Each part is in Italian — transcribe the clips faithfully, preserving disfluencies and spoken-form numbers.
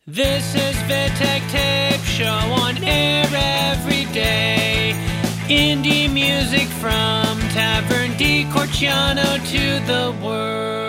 This is Vitek Tape Show on air every day. Indie music from Tavern di Corciano to the world.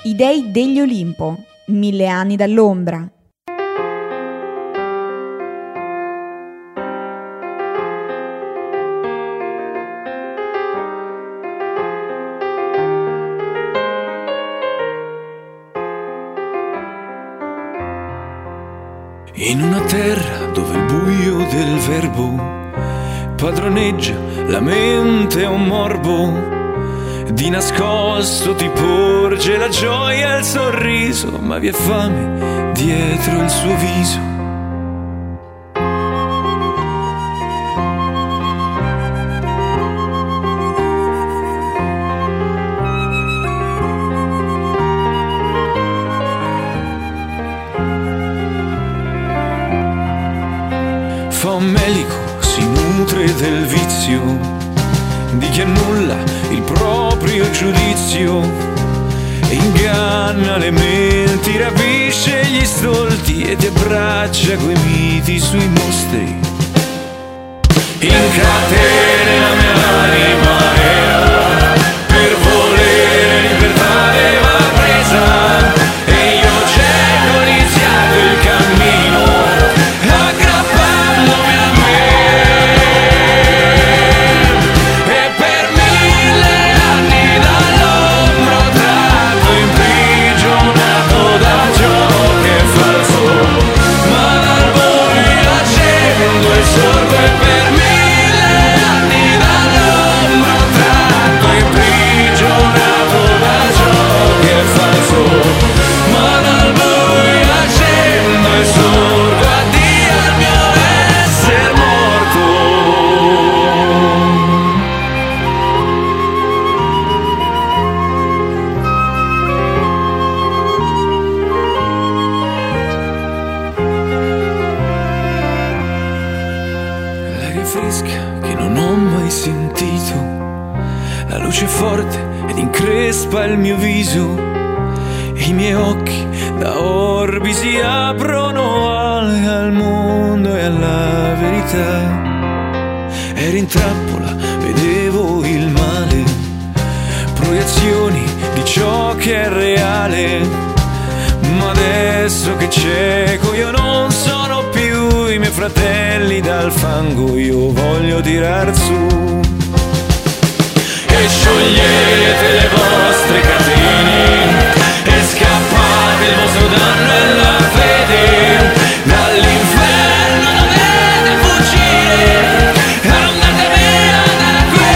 I dei degli Olimpo, mille anni dall'ombra. In una terra dove il buio del verbo padroneggia la mente e un morbo, di nascosto ti porge la gioia e il sorriso, ma vi è fame dietro il suo viso. Famelico si nutre del vizio di chi annulla il proprio giudizio, inganna le menti, rapisce gli stolti e ti abbraccia coi miti sui mostri. Incatena la mia anima e per volere libertà ne va presa, e io cerco ho iniziato il cammino aggrappandomi a me, e per mille anni dall'ombra ho tratto imprigionato da ciò che è falso, ma dal buio accendo e sorgo, e per mille anni dall'ombra ho tratto imprigionato da ciò che è falso, ma dal buio accendo e sorgo, addio al mio essere morto. L'aria fresca che non ho mai sentito, la luce forte ed increspa il mio viso, e i miei occhi da orbi si aprono al, al mondo e alla verità. Ero in trappola, vedevo il male, proiezioni di ciò che è reale, ma adesso che cieco io non sono più i miei fratelli dal fango, io voglio tirar su. E sciogliete le vostre catene e scappate, il vostro danno è la fede, dall'inferno dovete fuggire, andate via da qui,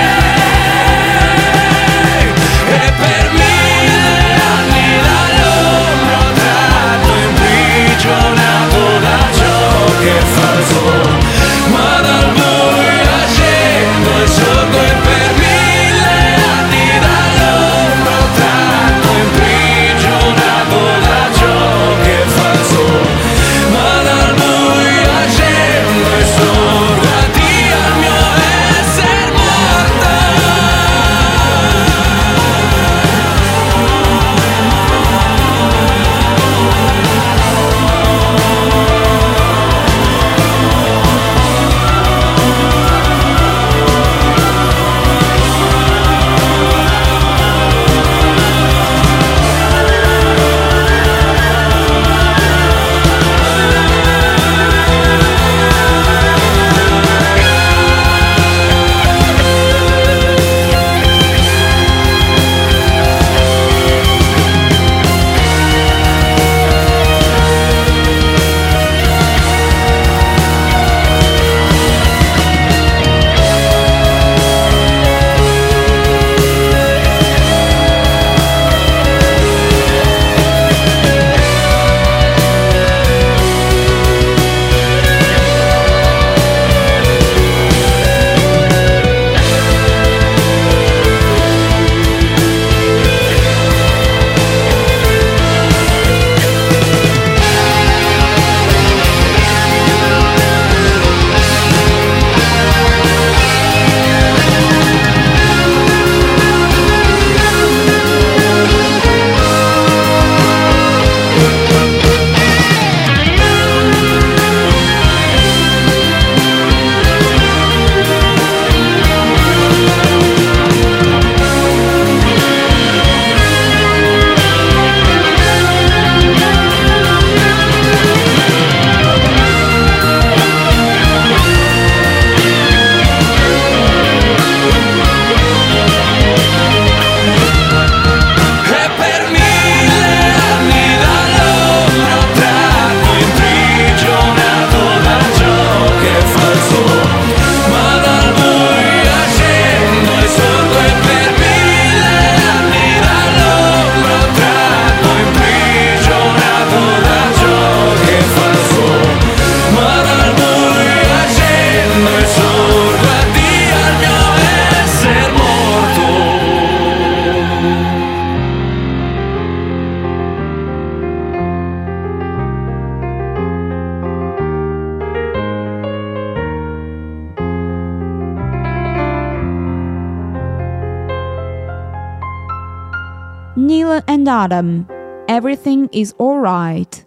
e per mille anni dall'ombra ho tratto imprigionato da ciò che è falso, ma dal buio accendo e sorgo, e per mille anni da Neil and Adam, Everything is Alright.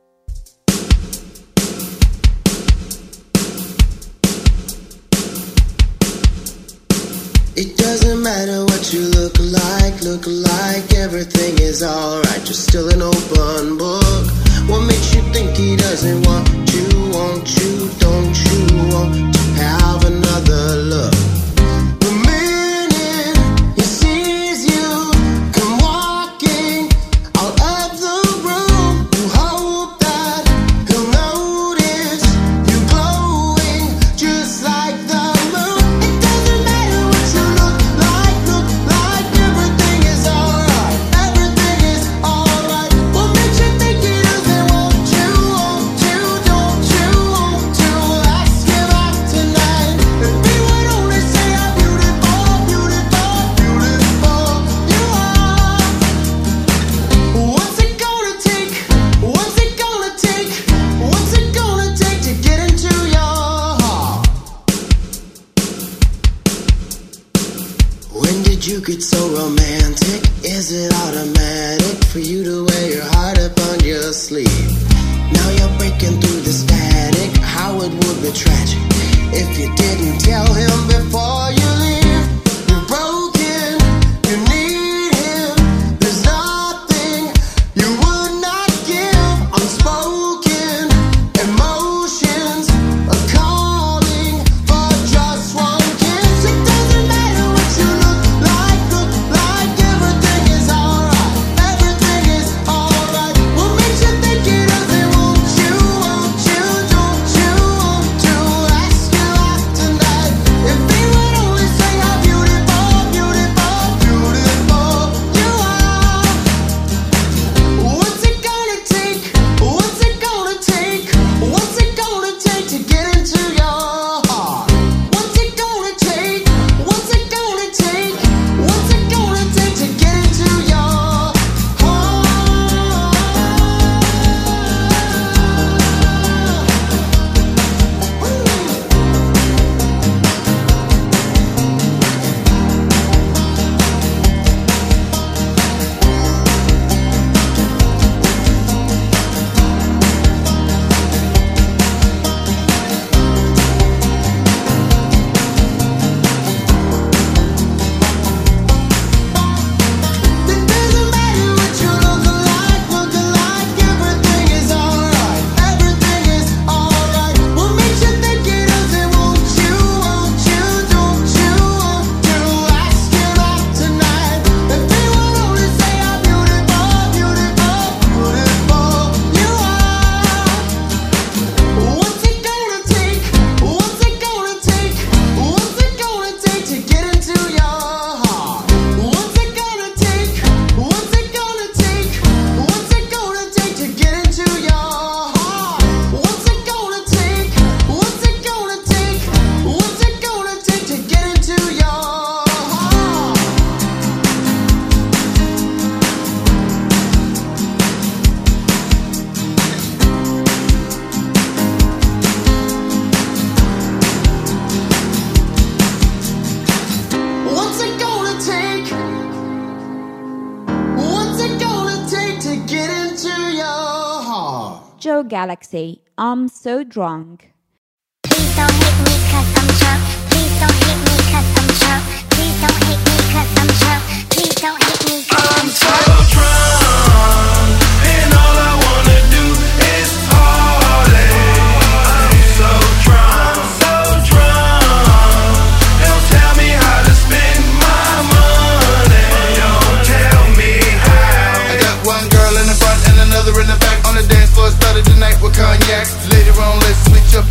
It doesn't matter what you look like, look like, everything is alright. You're still an open book. What makes you think he doesn't want you, want you, don't you want to have another look? The minute he sees you come walking out of the room, you hope that he'll notice you glowing just like the moon. It doesn't matter what you look like, look like, everything is alright, everything is alright. What makes you think he doesn't want you, want you, don't you want to ask him out tonight? If he would only say how beautiful, beautiful, beautiful you are. What's it gonna take? What's it gonna take? What's it gonna take to get into your heart? When did you get so romantic? Is it automatic for you to wear your heart up on your sleeve? Now you're breaking through the static. How it would be tragic if you didn't tell him before you leave. You're broken, you need him. There's nothing you would not give. Unspoken emotions are calling for just one kiss. It doesn't matter what you look like, look like, everything is alright, everything is alright. What makes you think he doesn't want you, want you, don't you want to ask you out tonight? If he would only say how beautiful, beautiful, beautiful you are. What's it gonna take? What's it gonna take? What's it gonna take to get into your heart? What's it gonna take? What's it gonna take? What's it gonna take to get into your heart? It doesn't matter what you look like, look like, everything is alright, everything is alright. What makes you think he doesn't want you, want you, don't you want to ask him out tonight? If he would only say how beautiful, beautiful, beautiful you are. What's it gonna take? What's it gonna take? What's it gonna take to get into your heart? What's it gonna take? What's it gonna take? What's it gonna take to get into your heart? What's it gonna take? What's it gonna take? What's it gonna take to get into your heart? What's it gonna take? What's it gonna take to get into your heart? Joe Galaxy, I'm So Drunk. Please don't hate me cause I'm drunk. Please don't hate me cause I'm drunk. Please don't hate me cause I'm drunk. Please don't hate me cause I'm drunk. drunk, and all I wanna do is party. I'm so drunk, so drunk. Don't tell me how to spend my money. Don't tell me how. I got one girl in the front and another in the back. On the dance floor, started the night with cognac. Later on, let's switch up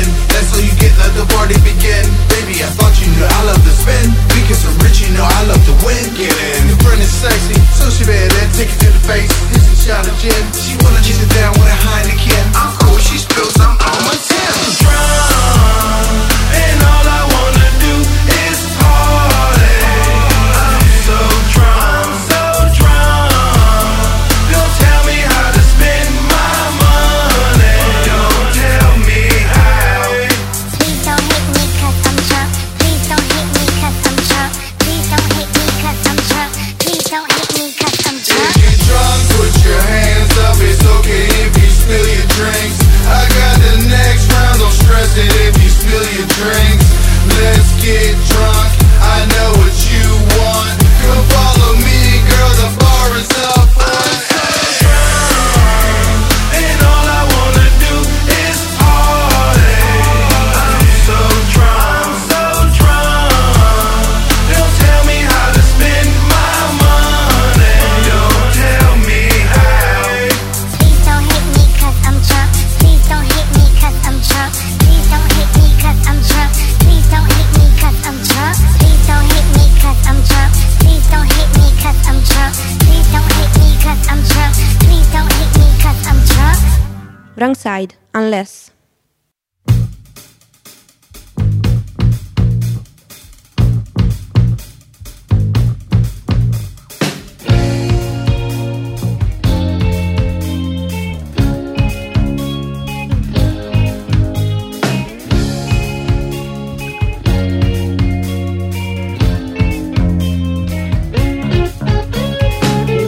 That's all you get, let the party begin. Baby, I thought you knew I love to spin. Because I'm rich, you know I love to win. Get in. Your friend is sexy, so she better then take it to the face. Here's a shot of gin. She wanna chase it down with a Heineken. I'm cool, she spills, I'm on my tin. I'm drunk, and all I wanna do is party. I'm so drunk, I'm so drunk. Don't tell me how to spend my money. Don't tell me how. Please don't hate me cause I'm drunk. Please don't hate me cause I'm drunk. Please don't hate me cause I'm drunk. Please don't hate me cause I'm drunk. If you're drunk, put your hands up. It's okay if you spill your drinks. I got the next round, don't stress it if you spill your drinks. Let's get drunk, I know what you want. Come follow me, girl, the bar is up. I'm so drunk, and all I wanna do is party. I'm so drunk, I'm so drunk. Don't tell me how to spend my money. Don't tell me how. Please don't hate me cause I'm drunk. Please don't hate me cause I'm drunk. Please don't hate me cause I'm drunk. Please don't hate me cause I'm drunk. Please don't hate me cause I'm drunk. Please don't hate me cause I'm drunk. Please don't hate me cause I'm drunk. Please don't hate me cause I'm drunk. Wrong side, unless.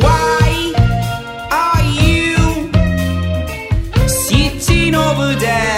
Why are you sitting over there?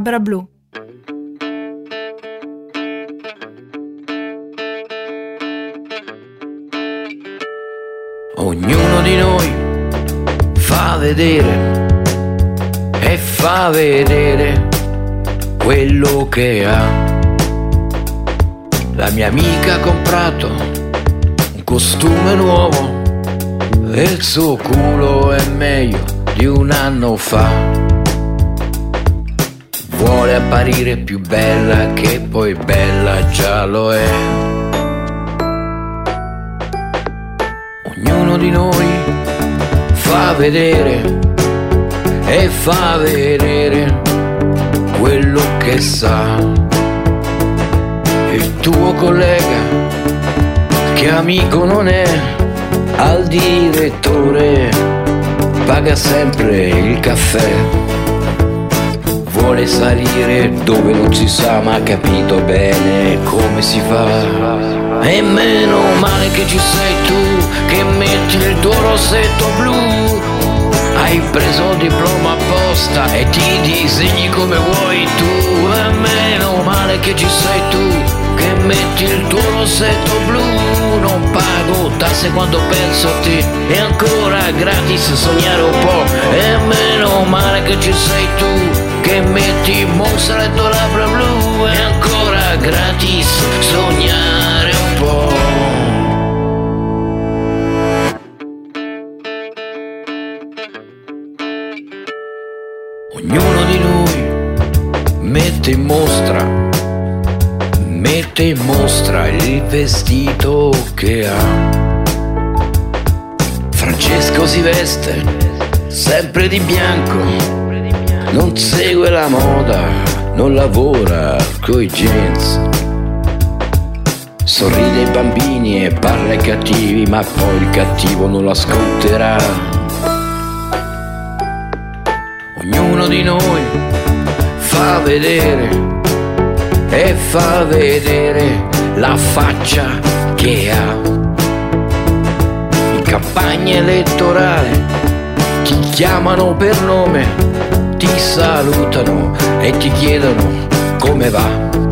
labbra blu. Ognuno di noi fa vedere e fa vedere quello che ha. La mia amica ha comprato un costume nuovo e il suo culo è meglio di un anno fa. Vuole apparire più bella che poi bella già lo è. Ognuno di noi fa vedere e fa vedere quello che sa. Il tuo collega, che amico non è, al direttore paga sempre il caffè. Vuole salire dove non si sa, ma ha capito bene come si fa. E meno male che ci sei tu, che metti il tuo rossetto blu. Hai preso il diploma apposta e ti disegni come vuoi tu. E meno male che ci sei tu, che metti il tuo rossetto blu. Non pago tasse quando penso a te, è ancora gratis sognare un po'. E meno male che ci sei tu, che metti il mostretto labbra blu. È ancora gratis sognare un po'. Ognuno di noi mette in mostra, mette in mostra il vestito che ha. Francesco si veste sempre di bianco, non segue la moda, non lavora coi jeans. Sorride ai bambini e parla ai cattivi, ma poi il cattivo non lo ascolterà. Ognuno di noi fa vedere e fa vedere la faccia che ha. In campagna elettorale ti chiamano per nome, ti salutano e ti chiedono come va.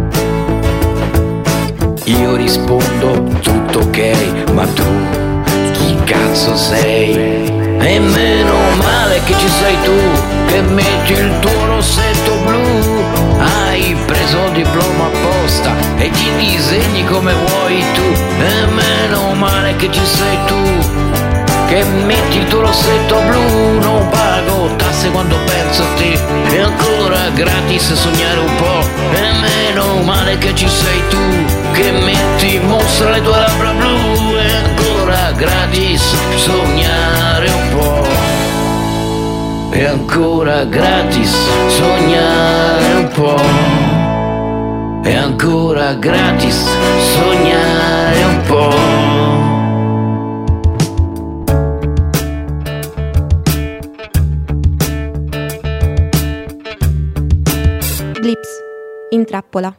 Io rispondo tutto ok, ma tu chi cazzo sei? E meno male che ci sei tu, che metti il tuo rossetto blu. Hai preso il diploma apposta e ti disegni come vuoi tu. E meno male che ci sei tu, che metti il tuo rossetto blu. Non pago tasse quando penso a te, è ancora gratis sognare un po'. E meno male che ci sei tu, che metti in mostra le tue labbra blu. È ancora gratis sognare un po'. È ancora gratis sognare un po'. È ancora gratis sognare un po'. Blips, in trappola.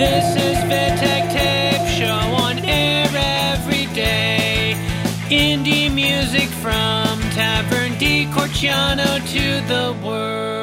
This is Vittek Tape Show on air every day. Indie music from Tavern di Corciano to the world.